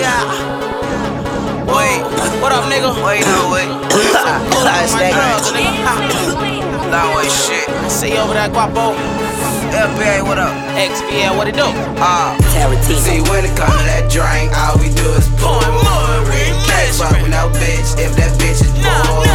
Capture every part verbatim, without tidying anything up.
Yeah. Wait, what up, nigga? Wait, no, wait. I stack long way shit. See you over there, Guapo. F B A, what up? X B L, what it do? Uh, see, when it comes to that drink, all we do is pour more. Can't fuck with no bitch if that bitch is boring.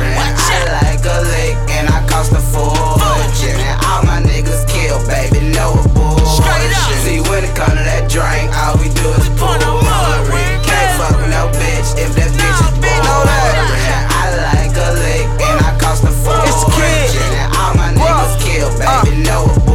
I like a lick and I cost a fortune. And all my niggas kill, baby, no abortion. See, when it comes to that drink, all we do is pour more. Can't fuck with no bitch if that bitch is boring. I like a lick and I cost a fortune. And all my niggas kill, baby, no abortion.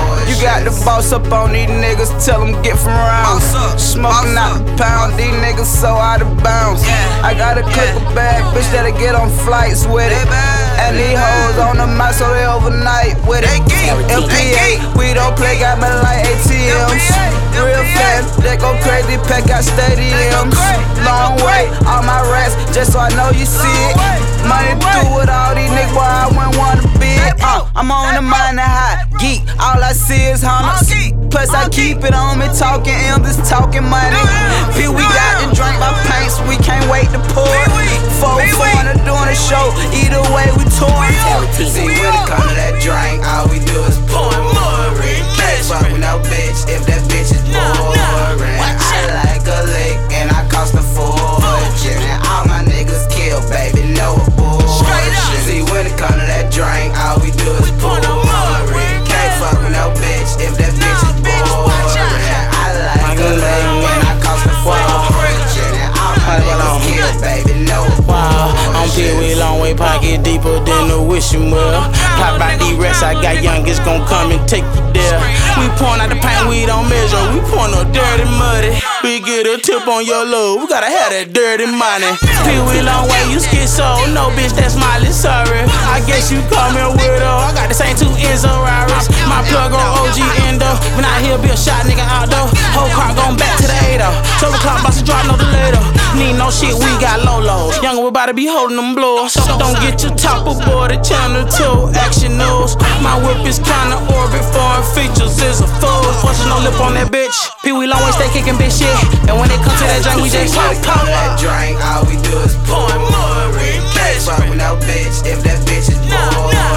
Got the boss up on these niggas, tell them get from around. Smoking out the pound, these niggas so out of bounds. I got a click a bag, bitch that'll get on flights with it. And these hoes on the mic so they overnight with it. F B A, we don't play, got me like A T Ms. Real fans, they go crazy, pack out stadiums. Long way, all my rats, just so I know you see it. Money through with all these niggas, boy, I wouldn't wanna be it. Uh, I'm on the money high, geek, all I see is hundreds. Plus I keep it on me, talking M's, it's talking money. P, we got the drink by pints, we can't wait to pour it. Four foreigner doing a show, either way we touring. See, when it comes to that drink, all we do is pour more. Can't fuck with no bitch if that bitch is boring. I like a lick and I cost a fortune. And all my niggas kill, baby, no abortion. See, when it comes to that drink, all we do is pour more. Can't fuck with no bitch if that bitch is boring. I like a lick and I cost a fortune. And all my niggas kill, baby, no abortion. Wow, I'm Pee Wee long way, pocket deeper than a wishing well. Pop out these rest, I got youngest gon' come and take you there. We pouring out the paint, we don't measure, we pouring no dirty muddy. We get a tip on your load, we gotta have that dirty money. Pee Wee long way, you schizo, no bitch, that's Miley, sorry. I guess you call me a weirdo, I got the same two Enzo Rari's. My plug on O G Endo, when I hear be a shot nigga out though. Whole car going back to the eight oh. twelve o'clock, boss to drop no delay though. Need no shit, we got low lows. Young, we about to be holding them blowers. Don't get your top aboard the channel two action news. My whip is kinda orbit, foreign features is a fool. Fortune no lip on that bitch. Pee Wee long way stay kicking bitch shit. And when it comes to that drink, we just pop pop. That drink, all we do is pour more. Can't fuck with no bitch if that bitch is boring.